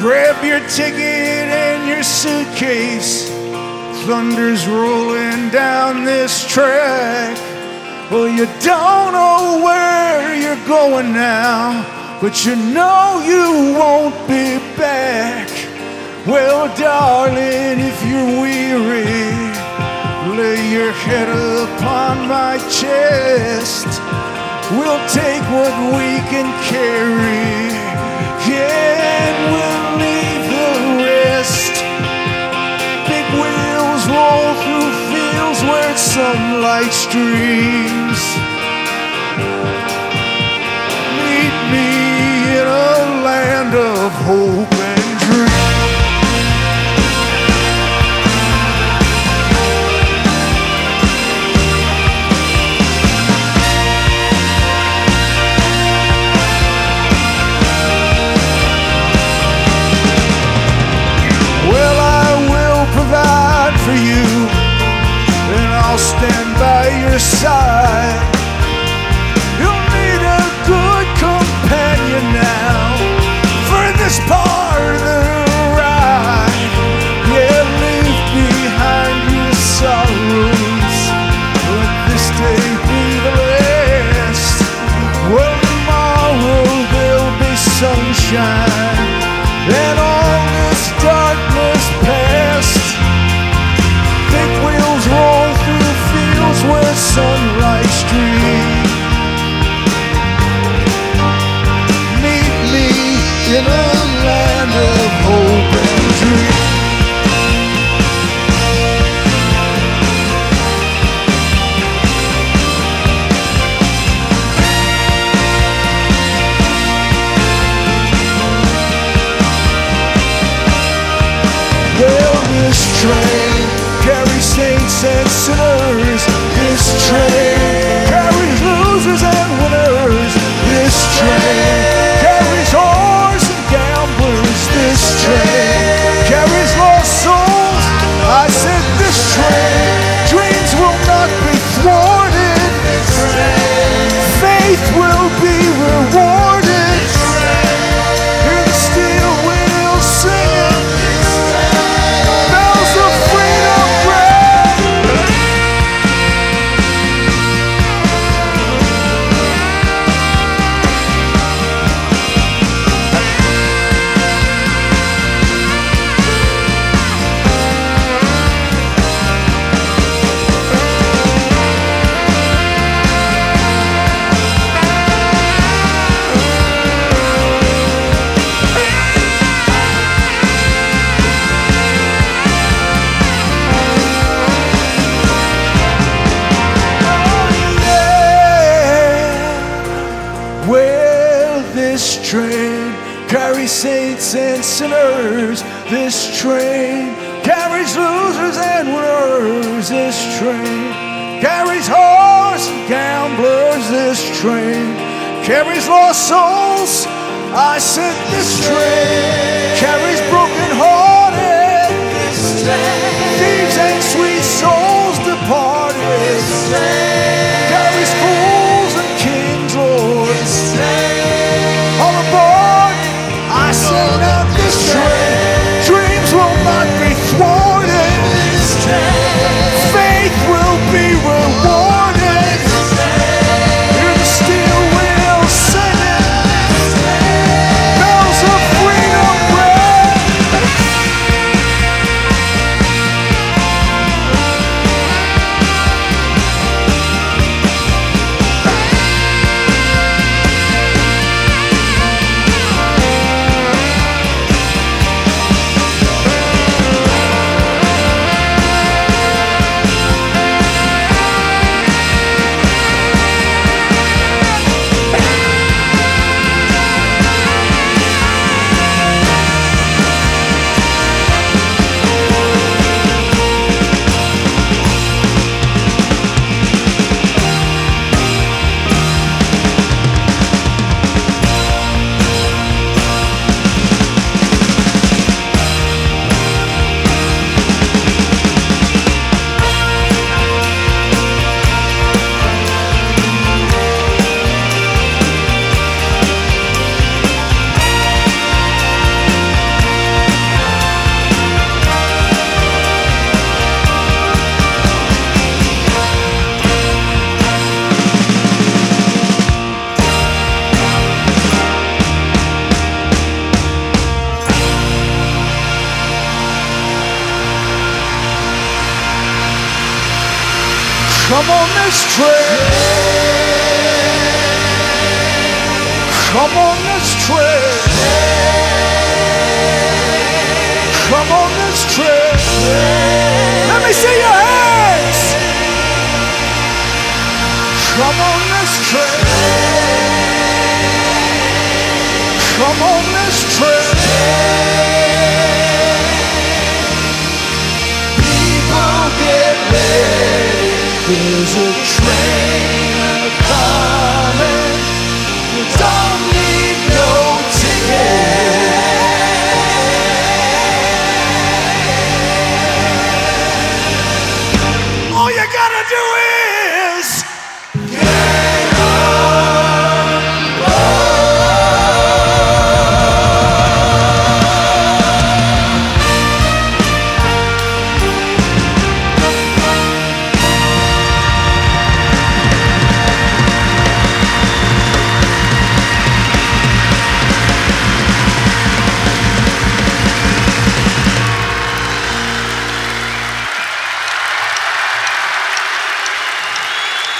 Grab your ticket and your suitcase. Thunder's rolling down this track. Well, you don't know where you're going now, but you know you won't be back. Well, darling, if you're weary, lay your head upon my chest. We'll take what we can carry, yeah, and we'll leave the rest. Big wheels roll through fields where sunlight streams. Meet me in a land of hope and dreams. For you, and I'll stand by your side. You'll need a good companion now for this part of the ride. Yeah, leave behind your sorrows, let this day be the last. Well, tomorrow there'll be sunshine and all this darkness past. Big wheels roll through fields where sunlight streams. Meet me in a land of hope and dreams. Well, this train carries saints and sinners. This train carries losers and winners. This train carries whores and gamblers. This train carries lost souls. I said this train, dreams will not be thwarted. Faith will be rewarded. Hear the steel wheels singing. Bells of freedom ring. This train carries saints and sinners. This train carries losers and winners. This train carries whores and gamblers. This train carries lost souls. I said this train carries broken hearted. This train thieves and sweet souls departed. This train carries fools and kings, Lord. This train all aboard. I said now this train, dreams will not be thwarted. Faith will be rewarded. Hear the steel wheels singing. Bells of freedom ring. Come on this train. Come on this train. Come on this train. Let me see your hands. Come on this train. Come on this train. People get ready. There's a train